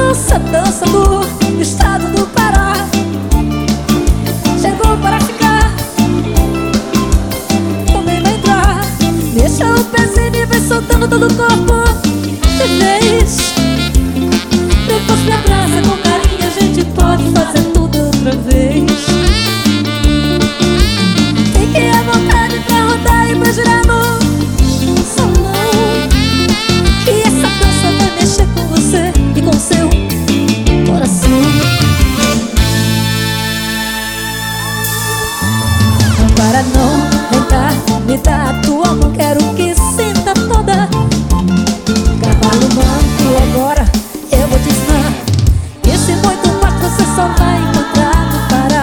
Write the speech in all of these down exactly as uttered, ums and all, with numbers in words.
dança, dança do estado do Pará. Chegou para ficar, também vai entrar. Deixa o pezinho e vai soltando todo o corpo de vez. Depois me abraça com carinho, a gente pode fazer tudo outra vez. Fique à vontade pra rodar e pra girar no salão, que essa dança vai mexer com você e com seu coração. Para não, vem cá, me dá a tua mão, quero que sinta toda. Cavalo manco, agora eu vou te ensinar. Esse muito mais você só vai encontrar no Pará.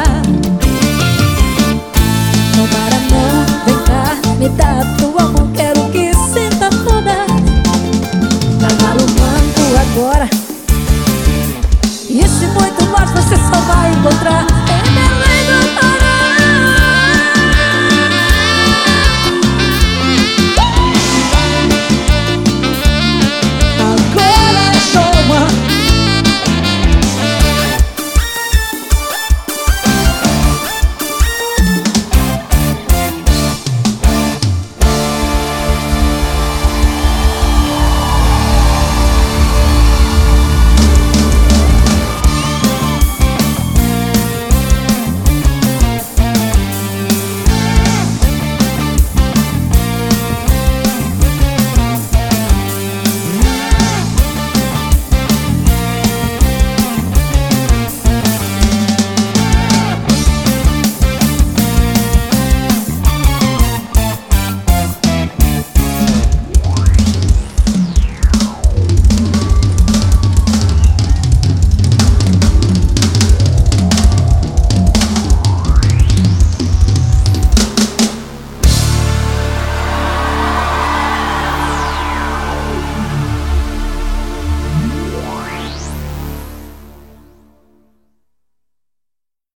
Não para não, vem cá, me dá a tua mão, quero que sinta toda. Cavalo manco, agora